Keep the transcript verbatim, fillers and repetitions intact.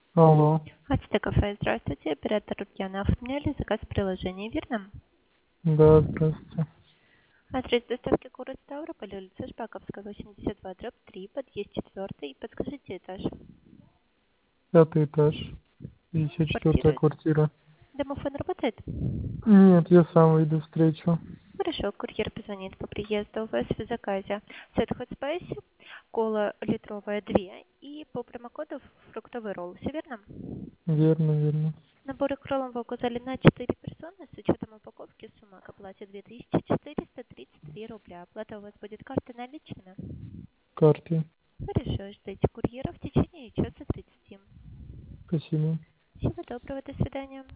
Алло. Хотите кафе? Здравствуйте. Оператор Ульяна. Оформляли заказ в приложении, верно? Да, здравствуйте. Адрес доставки город Ставрополь, улица Шпаковская, восемьдесят два, дробь три, подъезд четвертый. Подскажите этаж. Пятый этаж. пятьдесят четвёртая Квартира. квартира. Домофон работает? Нет, я сам выйду встречу. Хорошо, курьер позвонит по приезду. У вас в заказе сет Hot Spice, кола литровая две и по промокоду фруктовый ролл. Все верно? Верно, верно. Наборы к роллам вы указали на четыре персоны. С учетом упаковки сумма к оплате две тысячи четыреста тридцать три рубля. Оплата у вас будет картой наличными. Карты. Хорошо, ждите курьера в течение часа тридцати. Спасибо. Всего доброго, до свидания.